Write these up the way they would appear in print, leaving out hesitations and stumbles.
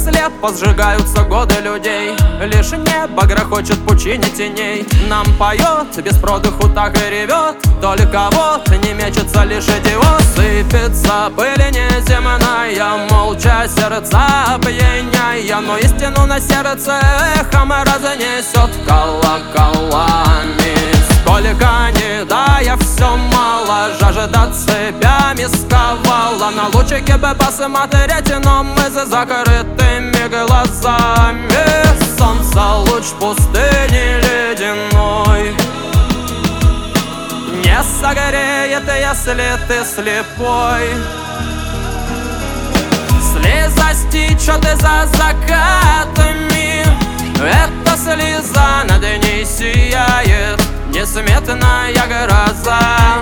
слепо сжигаются годы людей. Лишь небо грохочет в пучине теней. Нам поет, без продыху так и ревет. Только вот не мечется лишь идиот. Сыпется пыль неземная, молча сердца пьяняя. Но истину на сердце эхом разнесет колоколами. Сколько не дая, все мало, жажда цепями сковала. На лучике бы посмотреть, но мы за закрытыми глазами. Солнце луч пустыни ледяной не согреет, если ты слепой. Слеза стечет за закатами, эта слеза над ней сияет несметная гроза.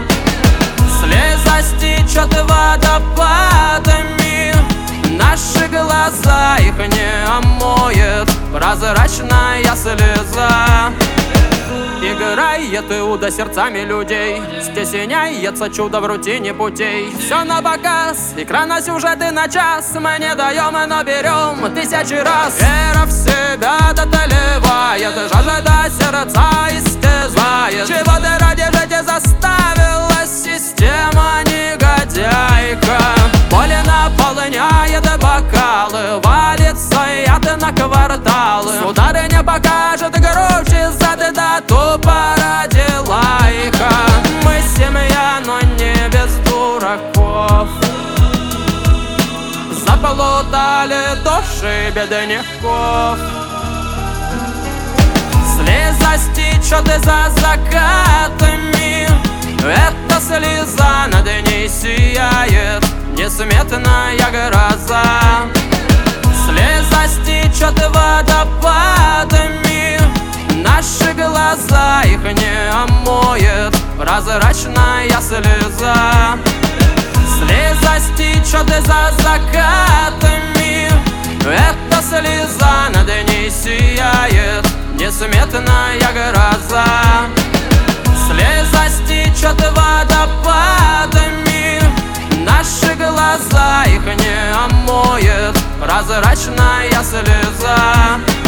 Слеза стечет водопадами, наши глаза их не омоет прозрачная слеза. Играет Иуда сердцами людей, стесняется чудо в рутине путей. Все на показ, экрана сюжеты на час. Мы не даем, но берем тысячи раз. Вера в себя дотлевает, жажда сердца истязает. Чего ты ради жить заставила система негодяйка? Поле наполняет бокалы, валится яд на кварталы. Сударыня покажет громче зады, да тупо родила их. Мы семья, но не без дураков. Заплутали души бедняков. Слеза стечет за закатами, эта слеза над ней сияет несметная гроза. Слеза стечет водопадами, наши глаза их не омоет прозрачная слеза. Слеза стечет за закатами, эта слеза над ней сияет несметная гроза. Слеза стечет водопадами, наши глаза их не омоет прозрачная слеза.